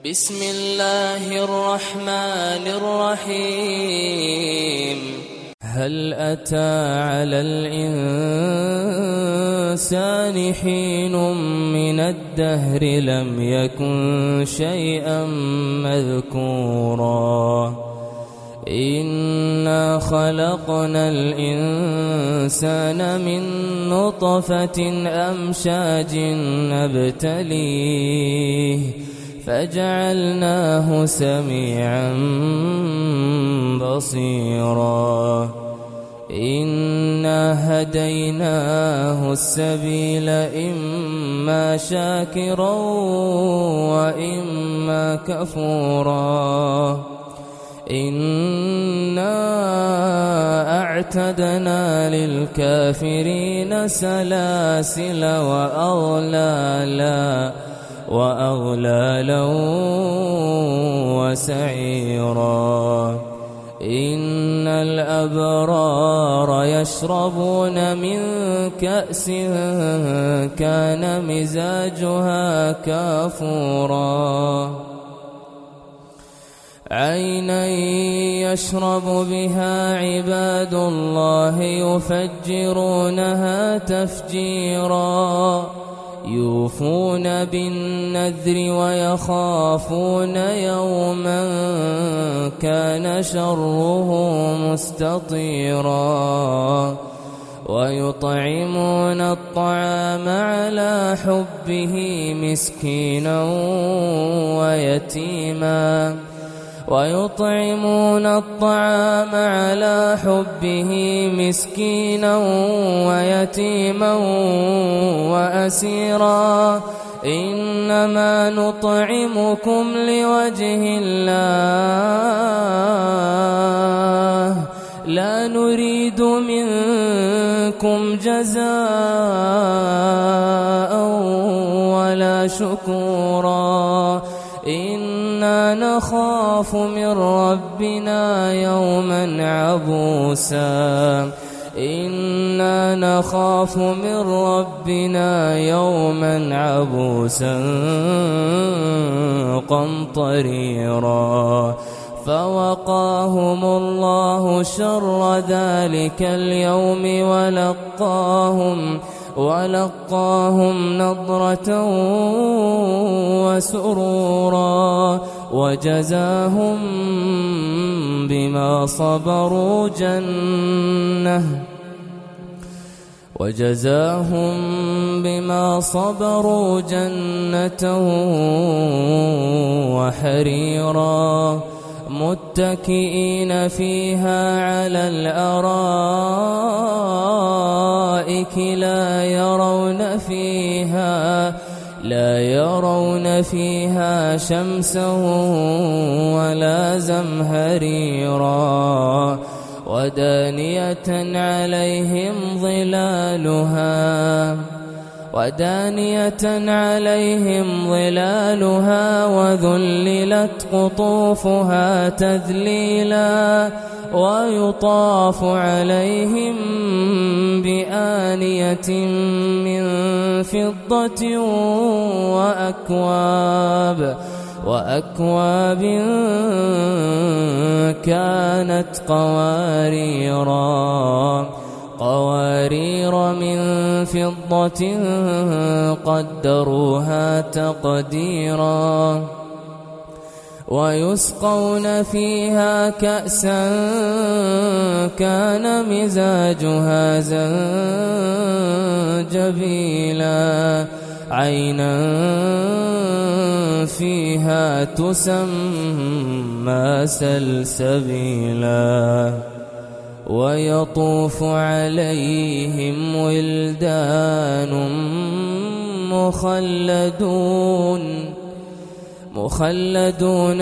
بسم الله الرحمن الرحيم. هل أتى على الإنسان حين من الدهر لم يكن شيئا مذكورا إنا خلقنا الإنسان من نطفة أمشاج نبتليه فجعلناه سميعا بصيرا إنا هديناه السبيل إما شاكرا وإما كفورا إنا أعتدنا للكافرين سلاسل وأغلالا وسعيرا إن الأبرار يشربون من كأس كان مزاجها كافورا عينا يشرب بها عباد الله يفجرونها تفجيرا يوفون بالنذر ويخافون يوما كان شره مستطيرا ويطعمون الطعام على حبه مسكينا ويتيما ويطعمون الطعام على حبه مسكينا ويتيما وأسيرا إنما نطعمكم لوجه الله لا نريد منكم جزاء ولا شكورا إنا نخاف من ربنا يوما عبوسا إنا نخاف من ربنا يوما عبوسا قمطريرا فوقاهم الله شر ذلك اليوم ولقاهم نضرة وسرورا وجزاهم بما صبروا جنة وحريرا متكئين فيها على الأرائك لا يرون فيها شمسا ولا زمهريرا ودانية عليهم ظلالها وذللت قطوفها تذليلا ويطاف عليهم بآنية من فضة وأكواب كانت قوارير من فضة قدروها تقديرا ويسقون فيها كأسا كان مزاجها زنجبيلا عينا فيها تسمى سلسبيلا ويطوف عليهم ولدان مخلدون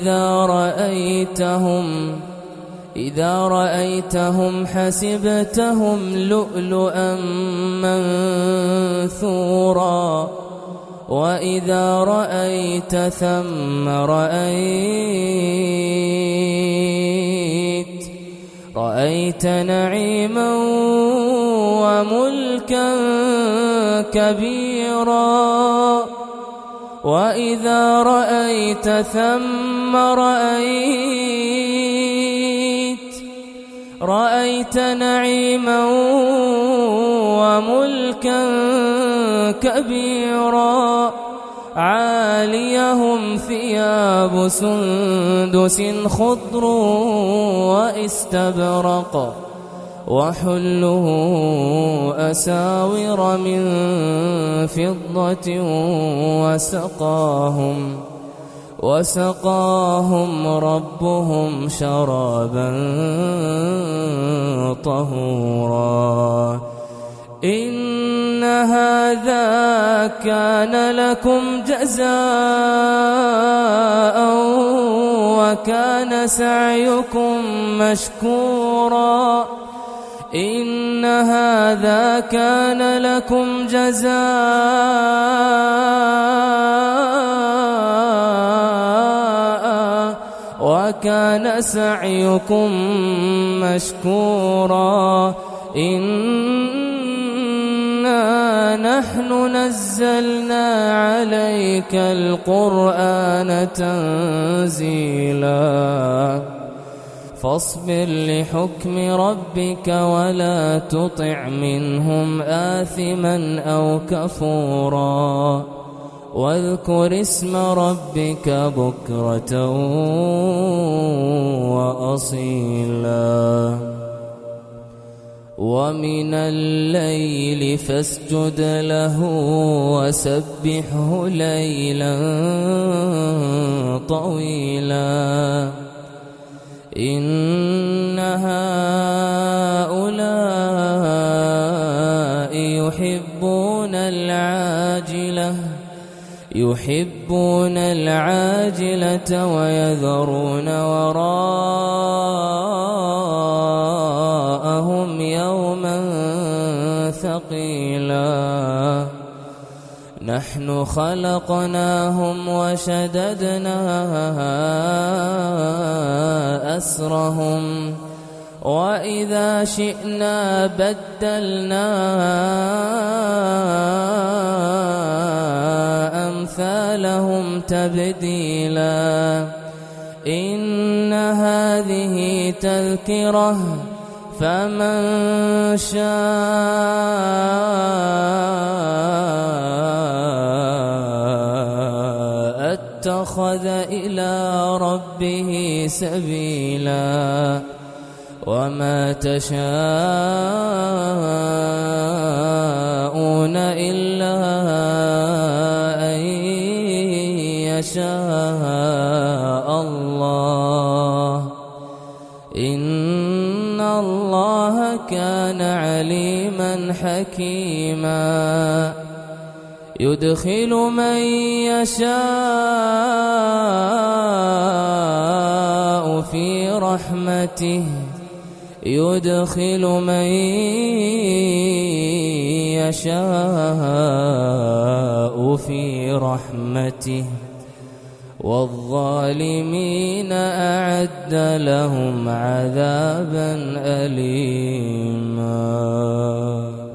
إذا رأيتهم حسبتهم لؤلؤا منثورا وإذا رأيت ثم رأيت نعيما وملكا كبيرا وإذا رأيت ثم رأيت نعيما وملكا كبيرا عاليهم ثياب سندس خضر وإستبرق وحله أساور من فضة وسقاهم ربهم شرابا طهورا إن هذا كان لكم جزاء وكان سعيكم مشكورا إن هذا كان لكم جزاء وكان سعيكم مشكورا إنا نحن نزلنا عليك القرآن تنزيلا فاصبر لحكم ربك ولا تطع منهم آثما أو كفورا واذكر اسم ربك بكرة وأصيلا ومن الليل فاسجد له وسبحه ليلا طويلا إن هؤلاء يحبون العاجلة ويذرون وراءهم يوما ثقيلا نحن خلقناهم وشددنا أسرهم وإذا شئنا بدلنا أمثالهم تبديلا إن هذه تذكرة فمن شاء اتخذ إلى ربه سبيلا وما تشاءون إلا أن يشاء الله إن الله كان عليما حكيما يدخل من يشاء في رحمته يدخل من يشاء في رحمته والظالمين أعد لهم عذابا أليما.